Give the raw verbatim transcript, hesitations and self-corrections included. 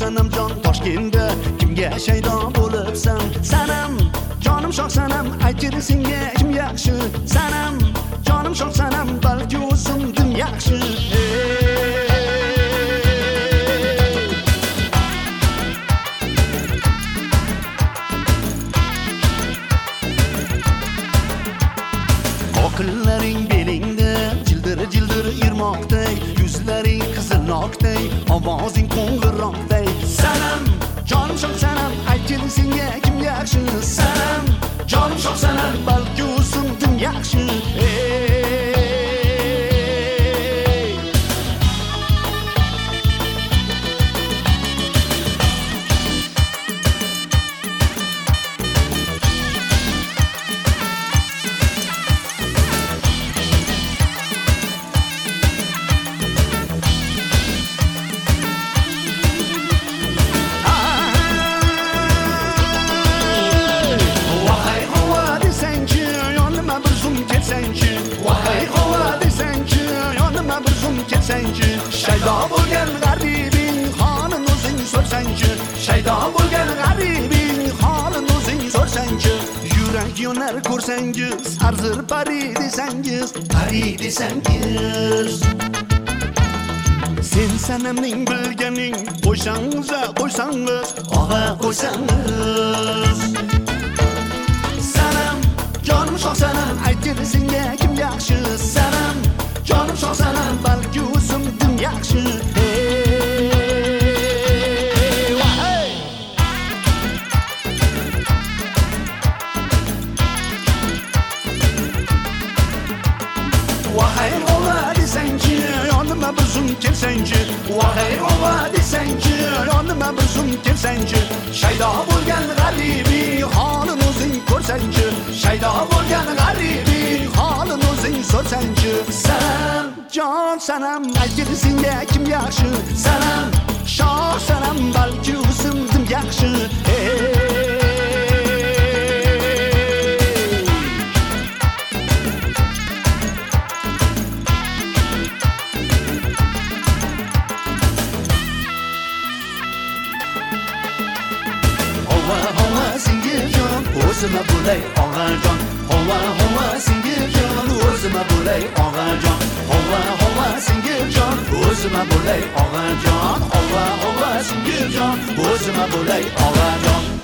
sanam jon Toshkentda kimga shaydo bo'libsan sanam jonim shoh sanam aytir senga kim yaxshi sanam jonim shoh sanam balki o'zimdan yaxshi Oqillaring belingda jildir jildir irmoqday yuzlaring qizilnoqday ovozing qo'ng'iroqday sanam jonim shoh sanam aytir senga kim yaxshi sanam jonim shoh sanam balki o'zimdan yaxshi Shaydo bo'lgan g'aribing holin o'zing so'rsanchi Shaydo bo'lgan g'aribing holin o'zing so'rsanchi Yurak yonar ko'rsangiz arzir pari desangiz pari desangiz Sen sanamning bilganing qo'ysangiz qo'ysangiz og'a qo'ysangiz Sanam jonim shoh sanam aytir senga kim yaxshi sanam jonim shoh sanam balki o'zimdan yaxshi Vahay ova desanchi yonima bir zum kelsanchi Vahay ova desanchi yonima bir zum kelsanchi Shaydo bo'lgan g'aribing holin o'zing ko'rsanchi Shaydo bo'lgan g'aribing holin o'zing so'rsanchi Sanam jon sanam aytir senga kim yaxshi sanam shoh sanam balki o'zimdan yaxshi Hova hova singiljon o'zima bo'lay og'ajon Hova hova singiljon o'zima bo'lay og'ajon Hova hova singiljon o'zima bo'lay og'ajon Hova hova singiljon o'zima bo'lay og'ajon